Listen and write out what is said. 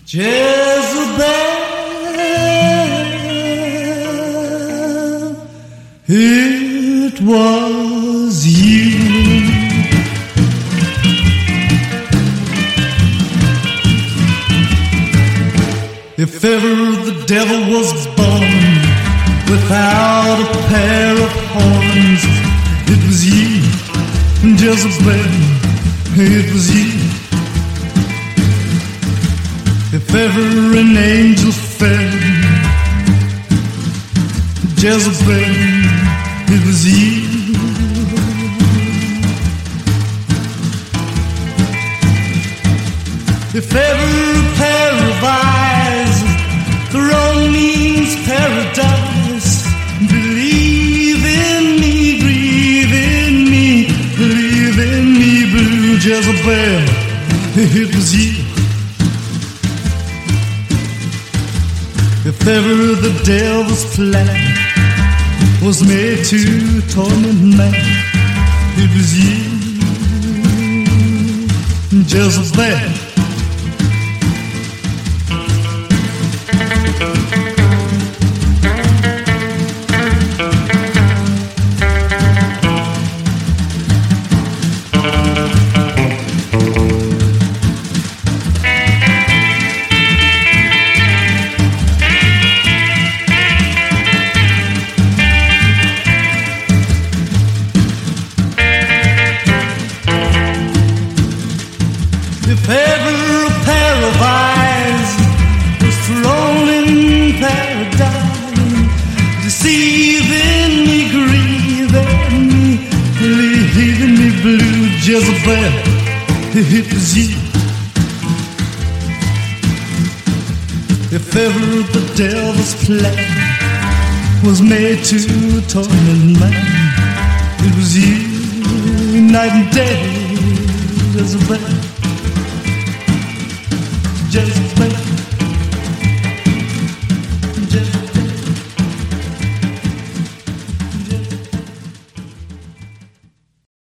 Jezebel, it was you. If ever the devil was born without a pair of horns, it was you, Jezebel, it was you. If ever an angel fell, Jezebel, it was you. If ever a pair of eyes, the wrong means paradise. Believe in me, breathe in me, believe in me, blue Jezebel, it was you. If ever the devil's plan was made to torment man, it was you, Jezebel. If ever a pair of eyes was thrown in paradise, deceiving me, grieving me, leaving me blue, Jezebel, it was you. If ever the devil's plan was made to torment man, it was you, night and day, Jezebel.